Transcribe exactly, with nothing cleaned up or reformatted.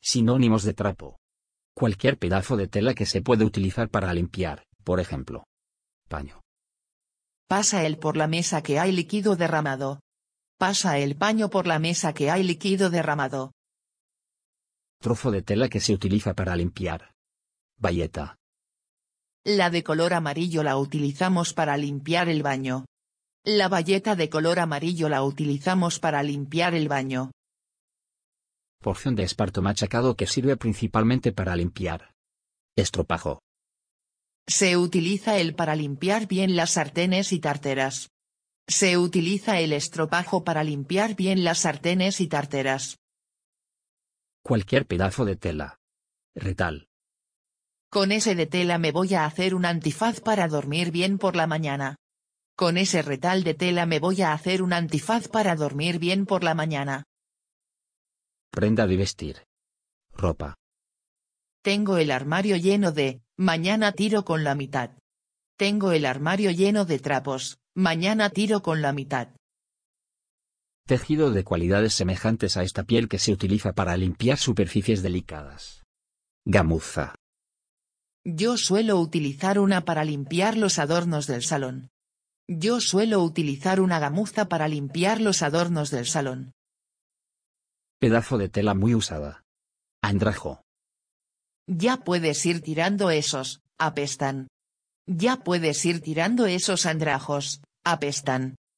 Sinónimos de trapo. Cualquier pedazo de tela que se puede utilizar para limpiar, por ejemplo. Paño. Pasa el por la mesa que hay líquido derramado. Pasa el paño por la mesa que hay líquido derramado. Trozo de tela que se utiliza para limpiar. Bayeta. La de color amarillo la utilizamos para limpiar el baño. La bayeta de color amarillo la utilizamos para limpiar el baño. Porción de esparto machacado que sirve principalmente para limpiar. Estropajo. Se utiliza el para limpiar bien las sartenes y tarteras. Se utiliza el estropajo para limpiar bien las sartenes y tarteras. Cualquier pedazo de tela. Retal. Con ese de tela me voy a hacer un antifaz para dormir bien por la mañana. Con ese retal de tela me voy a hacer un antifaz para dormir bien por la mañana. Prenda de vestir. Ropa. Tengo el armario lleno de, mañana tiro con la mitad. Tengo el armario lleno de trapos, mañana tiro con la mitad. Tejido de cualidades semejantes a esta piel que se utiliza para limpiar superficies delicadas. Gamuza. Yo suelo utilizar una para limpiar los adornos del salón. Yo suelo utilizar una gamuza para limpiar los adornos del salón. Pedazo de tela muy usada. Andrajo. Ya puedes ir tirando esos, apestan. Ya puedes ir tirando esos andrajos, apestan.